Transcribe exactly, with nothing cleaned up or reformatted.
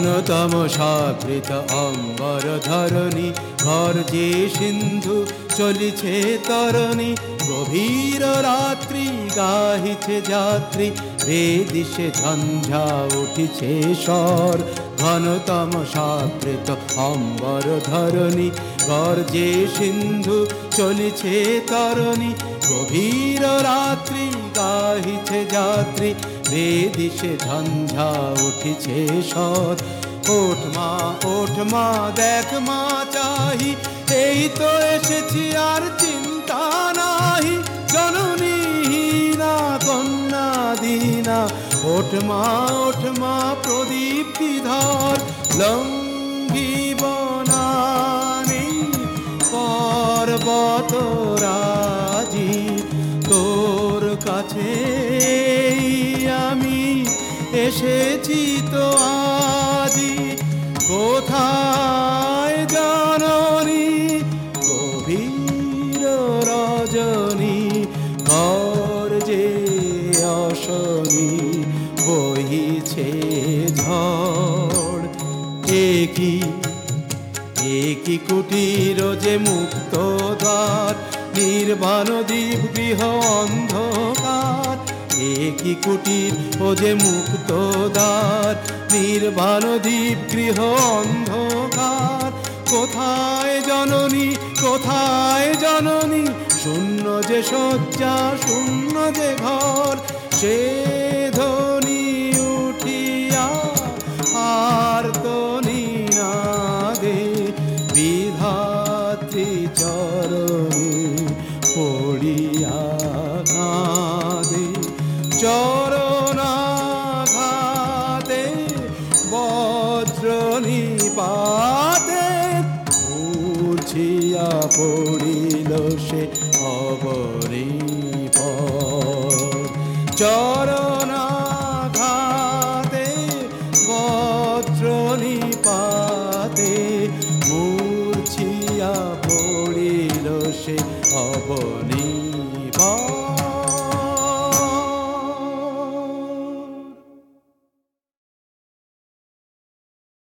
ঘনতমসাবৃত অম্বর ধরণী, গর্জে সিন্ধু চলিছে তরণী। গভীর রাত্রি গাহিছে যাত্রী, বেদিশে ঝঞ্ঝা উঠিছে স্বর। ঘনতমসাবৃত অম্বর ধরণী, গর্জে সিন্ধু চলিছে তরণী। গভীর রাত্রি গাহিছে যাত্রী, বেদিশে ঝঞ্ঝা উঠিছে স্বর। ওঠ মা ওঠ মা দেখ মা চাহি, এই তো এসেছি আর চিন্তা নাহি। জননী হীনা কন্যা দীনা, ওঠ মা ওঠ মা প্রদীপ্তি ধর। লঙ্ঘিব নানি পর্বত রাজি, তোর কাছে আমি এসেছি তো আজি। কোথায় জননী গভীর রজনী, ঘর যে অশনি বহিছে ঝড়। একই একই কুটির যে মুক্ত দ্বার, নির্বাণ দ্বীপ গৃহ অন্ধকার। একই কুটির ও যে মুক্ত দ্বার, নির্বাণ দ্বীপ গৃহ অন্ধকার। কোথায় জননী কোথায় জননী, শূন্য যে শয্যা শূন্য যে ঘর। সে ধ্বনি উঠিয়া আর তো নিনাদে, বিধাত্রী চরণে পড়িয়া কাঁদে। চরণাঘাতে বজ্র নিপাতে, মূর্ছিয়া পড়িল সে অবনী।